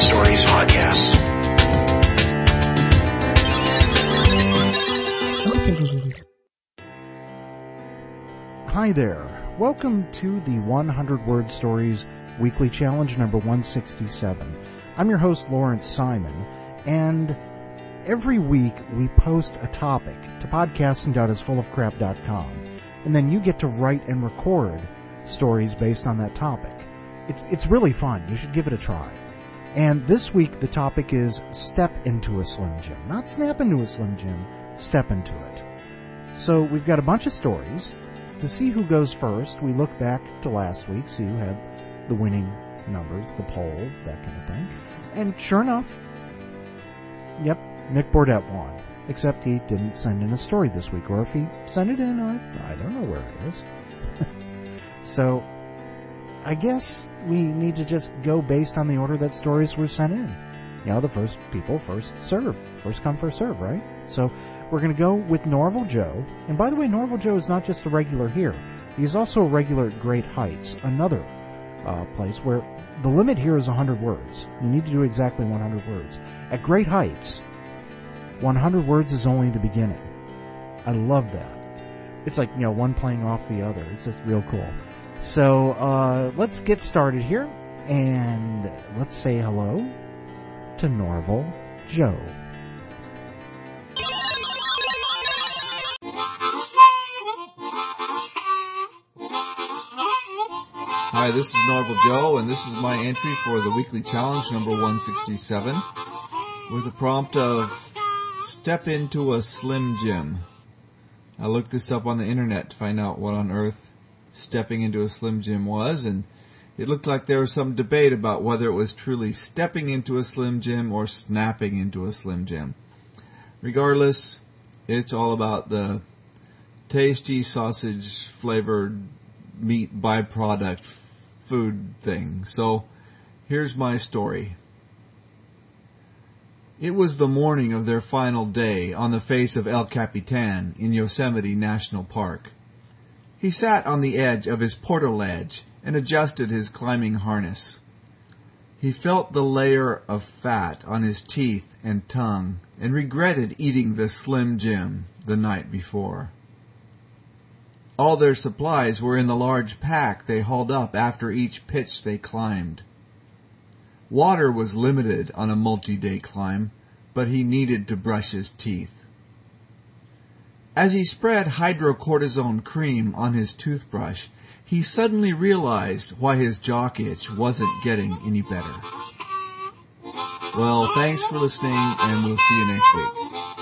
Stories podcast. Hi there. Welcome to the 100 Word Stories Weekly Challenge number 167. I'm your host, Lawrence Simon, and every week we post a topic to podcasting.isfullofcrap.com, and then you get to write and record stories based on that topic. It's really fun. You should give it a try. And this week the topic is step into a Slim Jim. Not snap into a Slim Jim, step into it. So we've got a bunch of stories. To see who goes first, we look back to last week, so you had the winning numbers, the poll, that kind of thing. And sure enough, yep, Nick Bordette won. Except he didn't send in a story this week, or if he sent it in, I don't know where it is. So I guess we need to just go based on the order that stories were sent in. You know, the first people first serve. First come, first serve, right? So we're going to go with Norval Joe. And by the way, Norval Joe is not just a regular here. He's also a regular at Great Heights, another place where the limit here is 100 words. You need to do exactly 100 words. At Great Heights, 100 words is only the beginning. I love that. It's like, you know, one playing off the other. It's just real cool. So let's get started here, and let's say hello to Norval Joe. Hi, this is Norval Joe, and this is my entry for the weekly challenge number 167 with the prompt of step into a Slim Jim. I looked this up on the internet to find out what on earth stepping into a Slim Jim was, and it looked like there was some debate about whether it was truly stepping into a Slim Jim or snapping into a Slim Jim. Regardless, it's all about the tasty sausage flavored meat byproduct food thing. So here's my story. It was the morning of their final day on the face of El Capitan in Yosemite National Park. He sat on the edge of his portaledge and adjusted his climbing harness. He felt the layer of fat on his teeth and tongue and regretted eating the Slim Jim the night before. All their supplies were in the large pack they hauled up after each pitch they climbed. Water was limited on a multi-day climb, but he needed to brush his teeth. As he spread hydrocortisone cream on his toothbrush, he suddenly realized why his jock itch wasn't getting any better. Well, thanks for listening, and we'll see you next week.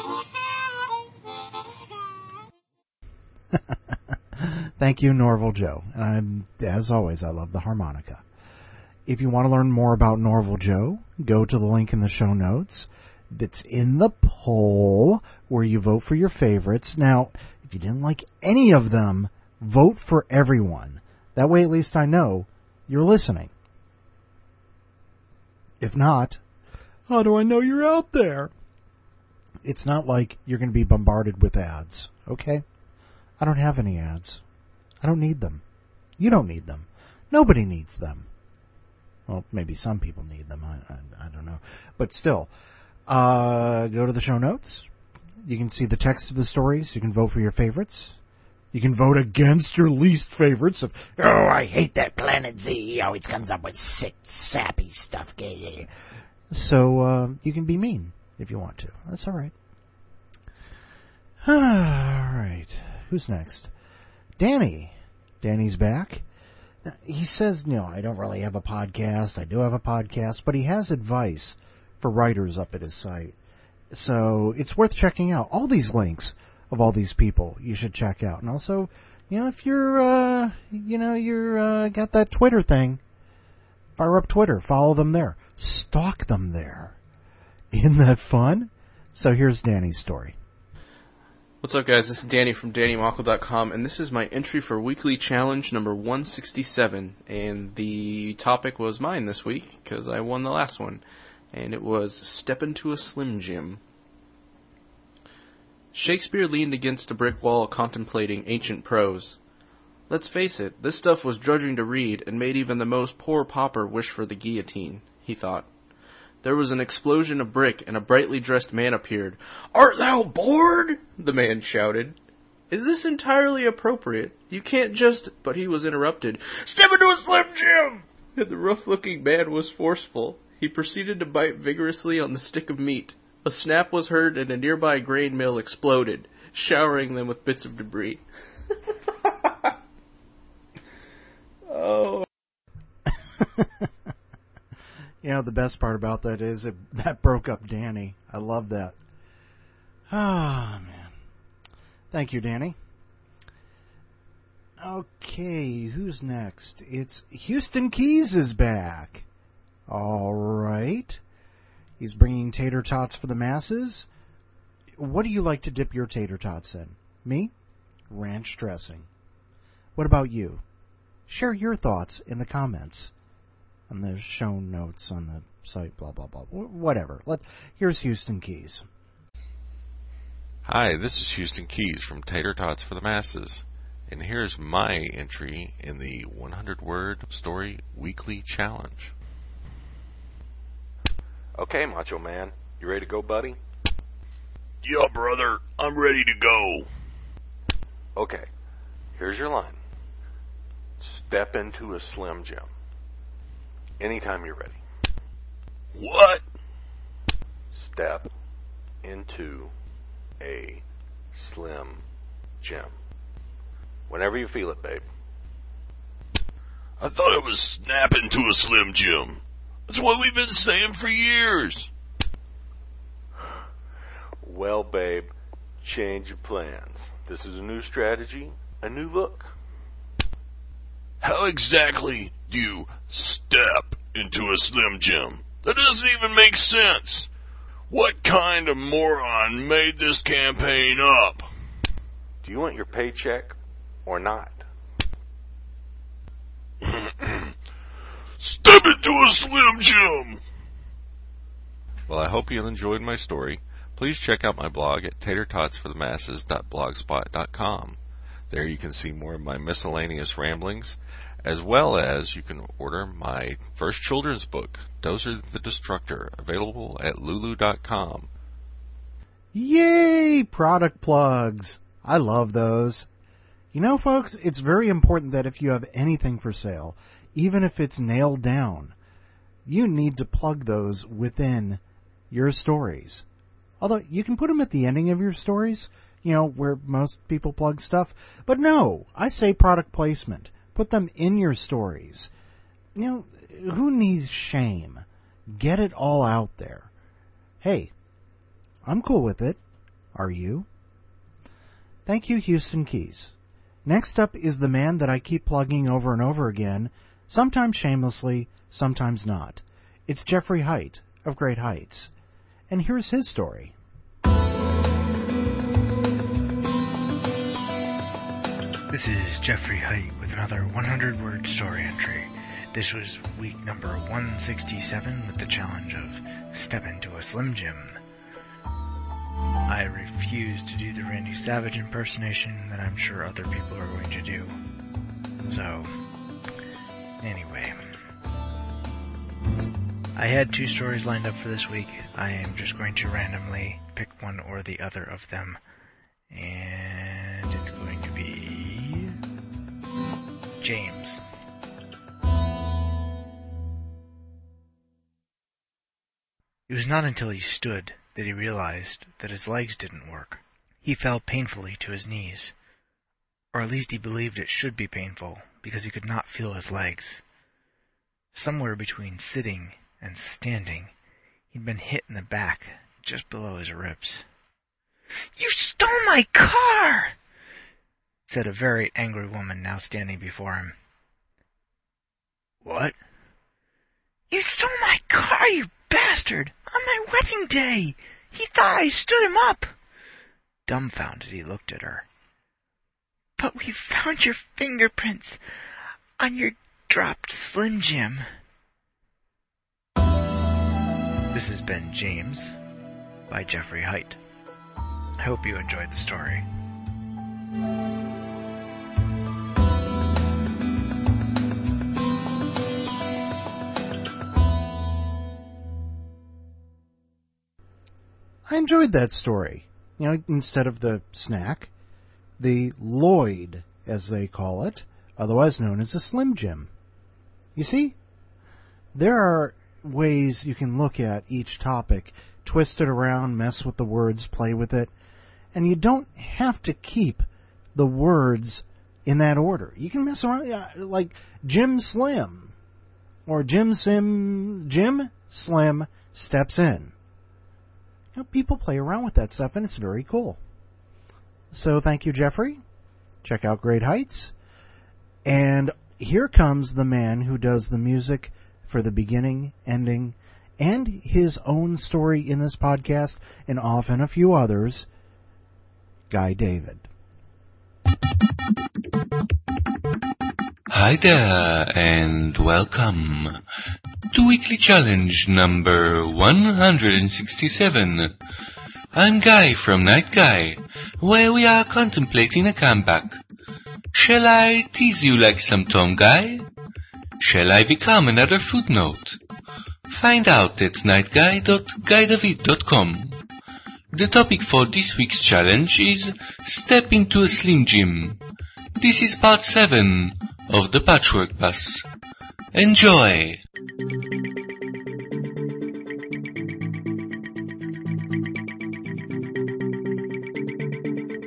Thank you, Norval Joe. And as always, I love the harmonica. If you want to learn more about Norval Joe, go to the link in the show notes that's in the poll where you vote for your favorites. Now, if you didn't like any of them, vote for everyone. That way at least I know you're listening. If not, how do I know you're out there? It's not like you're going to be bombarded with ads, okay? I don't have any ads. I don't need them. You don't need them. Nobody needs them. Well, maybe some people need them. I don't know. But still, go to the show notes. You can see the text of the stories. You can vote for your favorites. You can vote against your least favorites of, oh, I hate that Planet Z. He always comes up with sick, sappy stuff. So you can be mean if you want to. That's all right. All right. Who's next? Danny. Danny's back. He says, I don't really have a podcast. I do have a podcast, but he has advice for writers up at his site. So it's worth checking out. All these links of all these people you should check out. And also, if you're, got that Twitter thing, fire up Twitter, follow them there, stalk them there. Isn't that fun? So here's Danny's story. What's up, guys? This is Danny from DannyMockle.com, and this is my entry for Weekly Challenge number 167. And the topic was mine this week, because I won the last one. And it was Step into a Slim Jim. Shakespeare leaned against a brick wall contemplating ancient prose. Let's face it, this stuff was drudging to read and made even the most poor pauper wish for the guillotine, he thought. There was an explosion of brick, and a brightly dressed man appeared. "Art thou bored?" the man shouted. "Is this entirely appropriate? You can't just—" But he was interrupted. "Step into a Slim Jim!" And the rough-looking man was forceful. He proceeded to bite vigorously on the stick of meat. A snap was heard, and a nearby grain mill exploded, showering them with bits of debris. Oh. You know, the best part about that is that broke up Danny. I love that. Ah, man. Thank you, Danny. Okay, who's next? It's Houston Keys is back. All right. He's bringing tater tots for the masses. What do you like to dip your tater tots in? Me? Ranch dressing. What about you? Share your thoughts in the comments on the show notes on the site, blah, blah, blah. Whatever. Here's Houston Keys. Hi, this is Houston Keys from Tater Tots for the Masses, and here's my entry in the 100-word story weekly challenge. Okay, Macho Man, you ready to go, buddy? Yeah, brother, I'm ready to go. Okay, here's your line. Step into a Slim Jim. Anytime you're ready. What? Step into a Slim Jim. Whenever you feel it, babe. I thought it was snap into a Slim Jim. That's what we've been saying for years. Well, babe, change your plans. This is a new strategy, a new look. How exactly do you step into a Slim Jim? That doesn't even make sense. What kind of moron made this campaign up? Do you want your paycheck or not? Step into a Slim Jim! Well, I hope you enjoyed my story. Please check out my blog at tatertotsforthemasses.blogspot.com. There you can see more of my miscellaneous ramblings, as well as you can order my first children's book, Dozer the Destructor, available at lulu.com. Yay! Product plugs. I love those. You know, folks, it's very important that if you have anything for sale, even if it's nailed down, you need to plug those within your stories. Although, you can put them at the ending of your stories, you know, where most people plug stuff. But no, I say product placement. Put them in your stories. You know, who needs shame? Get it all out there. Hey, I'm cool with it. Are you? Thank you, Houston Keys. Next up is the man that I keep plugging over and over again, sometimes shamelessly, sometimes not. It's Jeffrey Height of Great Heights. And here's his story. This is Jeffrey Height with another 100-word story entry. This was week number 167 with the challenge of Step into a Slim Jim. I refuse to do the Randy Savage impersonation that I'm sure other people are going to do. So, anyway. I had two stories lined up for this week. I am just going to randomly pick one or the other of them. And it's going to be James. It was not until he stood that he realized that his legs didn't work. He fell painfully to his knees. Or at least he believed it should be painful, because he could not feel his legs. Somewhere between sitting and standing, he'd been hit in the back, just below his ribs. "You stole my car!" said a very angry woman now standing before him. "What?" "You stole my car, you bastard! On my wedding day! He thought I stood him up!" Dumbfounded, he looked at her. "But we found your fingerprints on your dropped Slim Jim." This has been James by Jeffrey Height. I hope you enjoyed the story. I enjoyed that story. You know, instead of the snack, the Lloyd, as they call it, otherwise known as a Slim Jim. You see, there are ways you can look at each topic, twist it around, mess with the words, play with it, and you don't have to keep the words in that order. You can mess around, like Jim Slim, or Jim Slim steps in. You know, people play around with that stuff, and it's very cool. So thank you, Jeffrey. Check out Great Heights. And here comes the man who does the music for the beginning, ending, and his own story in this podcast, and often a few others, Guy David. Hi there, and welcome to Weekly Challenge number 167. I'm Guy from Night Guy, where we are contemplating a comeback. Shall I tease you like some Tom Guy? Shall I become another footnote? Find out at nightguy.guydavid.com. The topic for this week's challenge is Step into a Slim Jim. This is part 7 of the Patchwork Bus. Enjoy!